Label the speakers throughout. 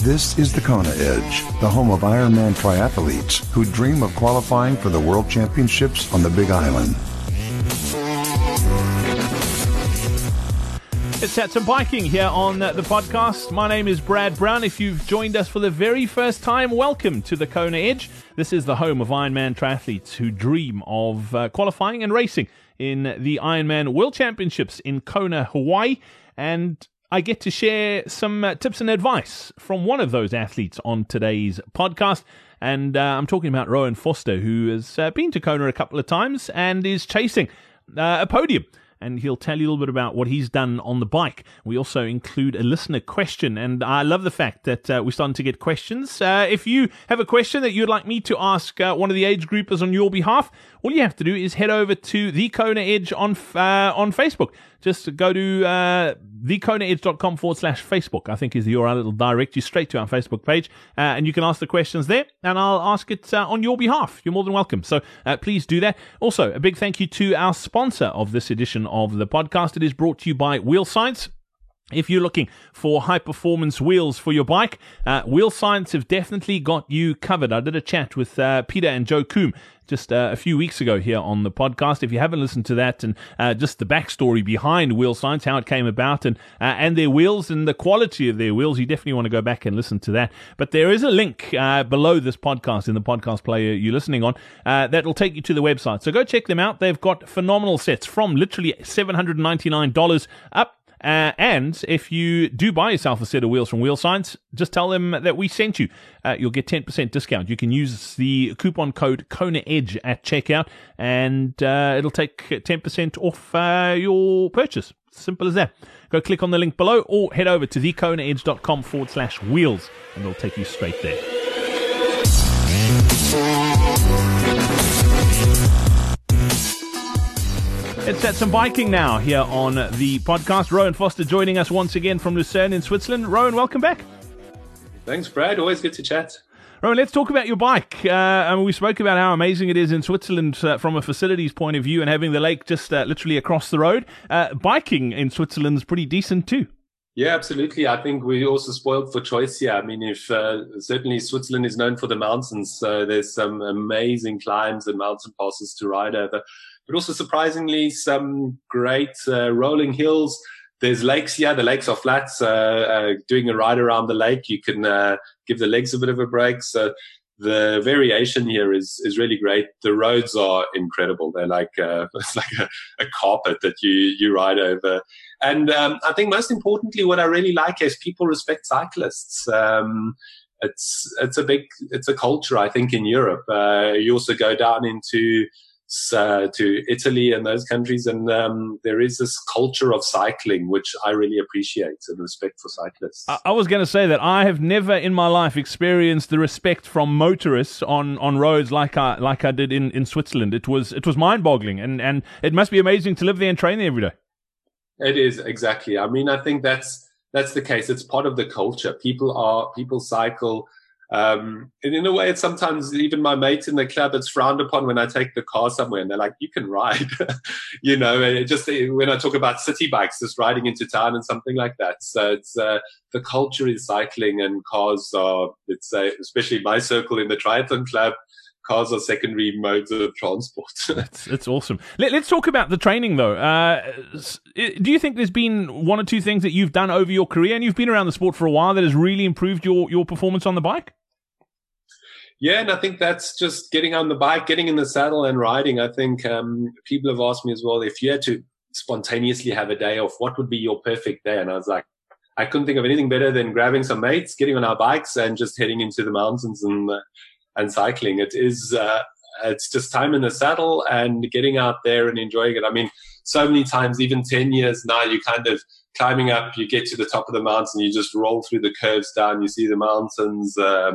Speaker 1: This is the Kona Edge, the home of Ironman triathletes who dream of qualifying for the World Championships on the Big Island.
Speaker 2: It's Chats and Biking here on the podcast. My name is Brad Brown. If you've joined us for the very first time, welcome to the Kona Edge. This is the home of Ironman triathletes who dream of qualifying and racing in the Ironman World Championships in Kona, Hawaii. And I get to share some tips and advice from one of those athletes on today's podcast. And I'm talking about Rowan Foster, who has been to Kona a couple of times and is chasing a podium. And he'll tell you a little bit about what he's done on the bike. We also include a listener question, and I love the fact that we're starting to get questions. If you have a question that you'd like me to ask one of the age groupers on your behalf, all you have to do is head over to The Kona Edge on Facebook. Just go to thekonaedge.com/Facebook, I think is the URL. It'll direct you straight to our Facebook page, and you can ask the questions there, and I'll ask it on your behalf. You're more than welcome. So please do that. Also, a big thank you to our sponsor of this edition of the podcast. It is brought to you by Wheel Science. If you're looking for high-performance wheels for your bike, Wheel Science have definitely got you covered. I did a chat with Peter and Joe Coombe just a few weeks ago here on the podcast. If you haven't listened to that and just the backstory behind Wheel Science, how it came about, and their wheels and the quality of their wheels, you definitely want to go back and listen to that. But there is a link below this podcast in the podcast player you're listening on that will take you to the website. So go check them out. They've got phenomenal sets from literally $799 up. And if you do buy yourself a set of wheels from Wheel Science, just tell them that we sent you. You'll get 10% discount. You can use the coupon code Kona Edge at checkout, and it'll take 10% off your purchase. Simple as that. Go click on the link below or head over to thekonaedge.com/wheels, and it'll take you straight there. It's Chats and Biking now here on the podcast. Rowan Foster joining us once again from Lucerne in Switzerland. Rowan, welcome back.
Speaker 3: Thanks, Brad. Always good to chat.
Speaker 2: Rowan, let's talk about your bike. We spoke about how amazing it is in Switzerland from a facilities point of view and having the lake just literally across the road. Biking in Switzerland is pretty decent too.
Speaker 3: Yeah, absolutely. I think we're also spoiled for choice here. I mean, if certainly Switzerland is known for the mountains, there's some amazing climbs and mountain passes to ride over. But also surprisingly, some great rolling hills. There's lakes here. The lakes are flat. Doing a ride around the lake, you can give the legs a bit of a break. So the variation here is really great. The roads are incredible. They're like it's like a carpet that you ride over. And I think most importantly, what I really like is people respect cyclists. It's a culture, I think, in Europe. You also go down to Italy and those countries, and there is this culture of cycling which I really appreciate, and respect for cyclists.
Speaker 2: I was going to say that I have never in my life experienced the respect from motorists on roads like I did in Switzerland. It was mind-boggling, and it must be amazing to live there and train there every day.
Speaker 3: It is, exactly. I mean, I think that's the case. It's part of the culture. People cycle. And in a way, it's sometimes even my mates in the club, it's frowned upon when I take the car somewhere, and they're like, you can ride, and it just, when I talk about city bikes, just riding into town and something like that. So it's, the culture is cycling, and cars are, especially my circle in the triathlon club, cars are secondary modes of transport.
Speaker 2: It's awesome. Let's talk about the training, though. Do you think there's been one or two things that you've done over your career, and you've been around the sport for a while, that has really improved your performance on the bike?
Speaker 3: Yeah, and I think that's just getting on the bike, getting in the saddle and riding. I think people have asked me as well, if you had to spontaneously have a day off, what would be your perfect day? And I was like, I couldn't think of anything better than grabbing some mates, getting on our bikes, and just heading into the mountains and cycling. It's just time in the saddle and getting out there and enjoying it. I mean, so many times, even 10 years now, you kind of climbing up, you get to the top of the mountain, you just roll through the curves down, you see the mountains.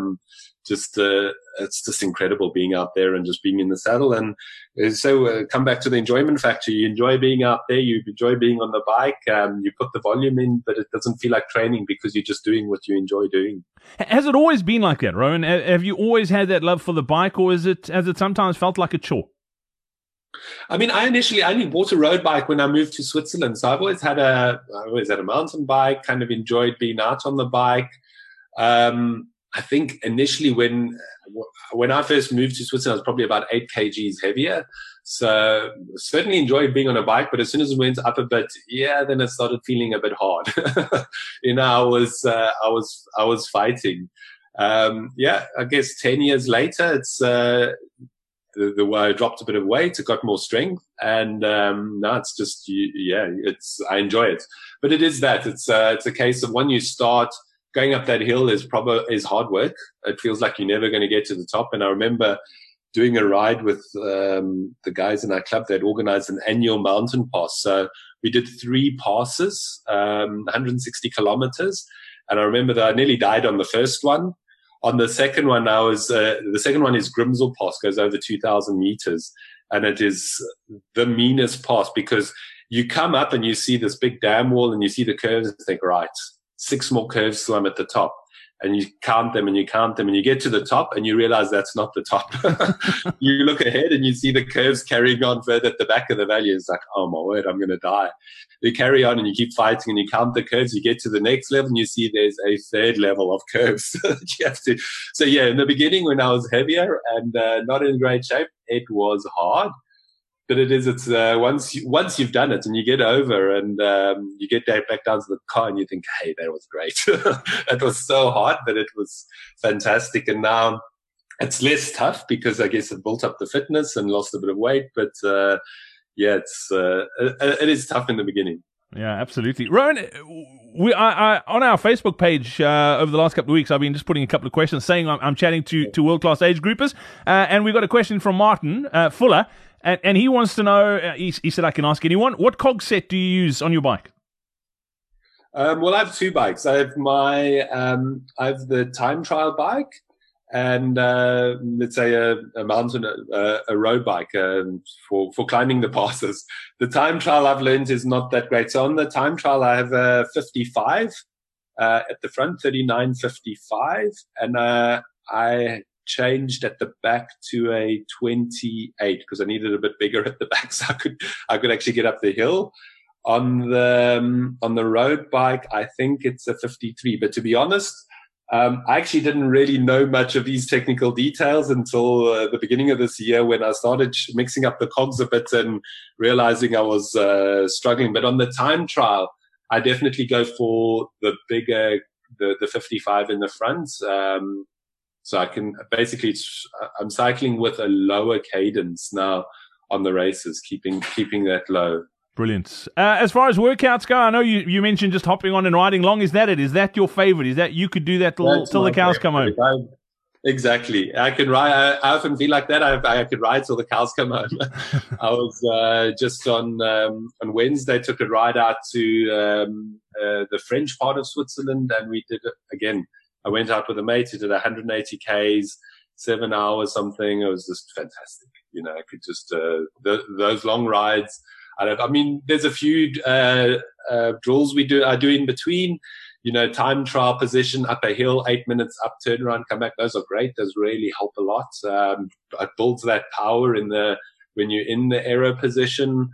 Speaker 3: It's just incredible being out there and just being in the saddle. And so come back to the enjoyment factor. You enjoy being out there. You enjoy being on the bike. You put the volume in, but it doesn't feel like training because you're just doing what you enjoy doing.
Speaker 2: Has it always been like that, Rowan? Have you always had that love for the bike, or has it sometimes felt like a chore?
Speaker 3: I mean, I only bought a road bike when I moved to Switzerland. So I've always had a mountain bike, kind of enjoyed being out on the bike. I think initially when I first moved to Switzerland, I was probably about 8 kgs heavier. So certainly enjoyed being on a bike, but as soon as it went up a bit, then it started feeling a bit hard. I was fighting. I guess 10 years later, it's the way I dropped a bit of weight, it got more strength, and now it's just I enjoy it. But it is that it's a case of when you start going up that hill is hard work. It feels like you're never going to get to the top. And I remember doing a ride with the guys in our club that organized an annual mountain pass. So we did 3 passes, 160 kilometers. And I remember that I nearly died on the first one. On the second one, the second one is Grimsel Pass, goes over 2,000 meters. And it is the meanest pass because you come up and you see this big dam wall and you see the curves and think, right, 6 more curves so I'm at the top. And you count them and you count them and you get to the top and you realize that's not the top. You look ahead and you see the curves carrying on further at the back of the valley. It's like, oh my word, I'm going to die. You carry on and you keep fighting and you count the curves. You get to the next level and you see there's a 3rd level of curves that you have to. So in the beginning when I was heavier and not in great shape, it was hard. But it's once you've done it and you get over and you get back down to the car and you think, hey, that was great. That was so hard, but it was fantastic. And now it's less tough because I guess it built up the fitness and lost a bit of weight. But it is tough in the beginning.
Speaker 2: Yeah, absolutely. Rowan, I on our Facebook page over the last couple of weeks, I've been just putting a couple of questions saying I'm chatting to world-class age groupers. And we got a question from Martin Fuller. And he wants to know, he said I can ask anyone, what cog set do you use on your bike?
Speaker 3: Well, I have 2 bikes. I have I have the time trial bike and let's say a mountain, a road bike for climbing the passes. The time trial I've learned is not that great. So on the time trial, I have a 55 at the front, 39.55, and I changed at the back to a 28 because I needed a bit bigger at the back so I could actually get up the hill. On the road bike, I think it's a 53. But to be honest, I actually didn't really know much of these technical details until the beginning of this year when I started mixing up the cogs a bit and realizing I was struggling. But on the time trial, I definitely go for the bigger, the 55 in the front. So I can basically, I'm cycling with a lower cadence now on the races, keeping that low.
Speaker 2: Brilliant. As far as workouts go, I know you mentioned just hopping on and riding long. Is that it? Is that your favorite? Is that you could do that till the cows come home?
Speaker 3: Exactly. I can ride. I often feel like that. I could ride till the cows come home. I was just on Wednesday, took a ride out to the French part of Switzerland, and we did it again. I went out with a mate who did 180 Ks, 7 hours something. It was just fantastic. I could just, those long rides. I mean, there's a few, drills I do in between, time trial position, up a hill, 8 minutes up, turn around, come back. Those are great. Those really help a lot. It builds that power when you're in the aero position.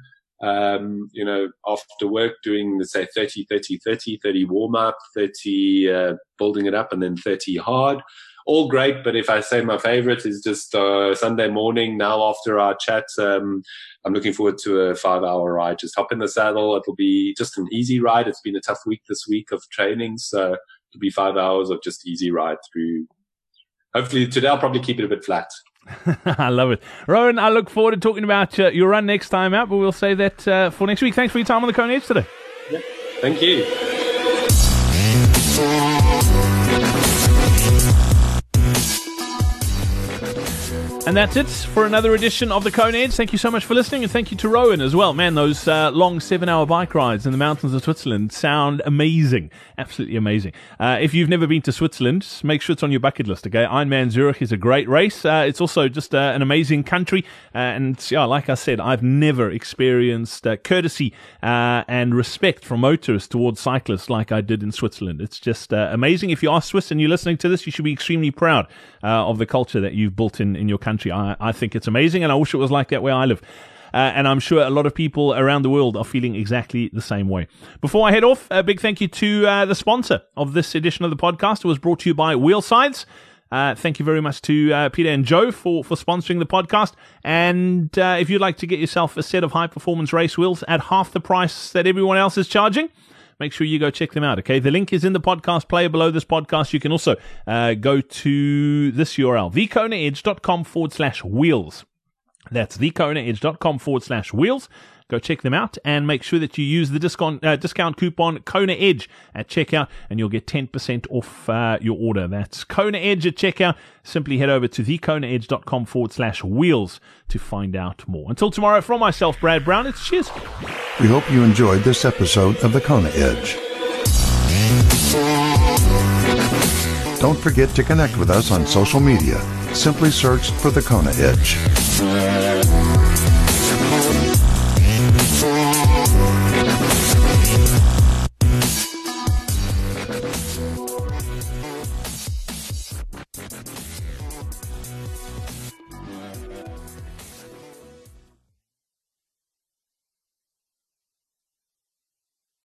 Speaker 3: After work doing, let's say 30 warm up, 30, building it up and then 30 hard. All great. But if I say my favorite is just, Sunday morning now after our chat, I'm looking forward to a 5-hour ride. Just hop in the saddle. It'll be just an easy ride. It's been a tough week this week of training. So it'll be 5 hours of just easy ride through. Hopefully today I'll probably keep it a bit flat.
Speaker 2: I love it. Rowan, I look forward to talking about your run next time out, but we'll save that for next week. Thanks for your time on the Kona Edge today.
Speaker 3: Yeah, thank you.
Speaker 2: And that's it for another edition of the Kona Edge. Thank you so much for listening, and thank you to Rowan as well. Man, those long 7-hour bike rides in the mountains of Switzerland sound amazing. Absolutely amazing. If you've never been to Switzerland, make sure it's on your bucket list, okay? Ironman Zurich is a great race. It's also just an amazing country. And like I said, I've never experienced courtesy and respect from motorists towards cyclists like I did in Switzerland. It's just amazing. If you are Swiss and you're listening to this, you should be extremely proud of the culture that you've built in your country. I think it's amazing, and I wish it was like that where I live. and I'm sure a lot of people around the world are feeling exactly the same way. Before I head off, a big thank you to the sponsor of this edition of the podcast. It was brought to you by Wheelsides. Thank you very much to Peter and Joe for sponsoring the podcast. And if you'd like to get yourself a set of high-performance race wheels at half the price that everyone else is charging, make sure you go check them out, okay? The link is in the podcast player below this podcast. You can also go to this URL, thekonaedge.com/wheels. That's thekonaedge.com/wheels. Go check them out and make sure that you use the discount coupon Kona Edge at checkout, and you'll get 10% off your order. That's Kona Edge at checkout. Simply head over to thekonaedge.com/wheels to find out more. Until tomorrow, from myself, Brad Brown, it's cheers.
Speaker 1: We hope you enjoyed this episode of the Kona Edge. Don't forget to connect with us on social media. Simply search for the Kona Edge.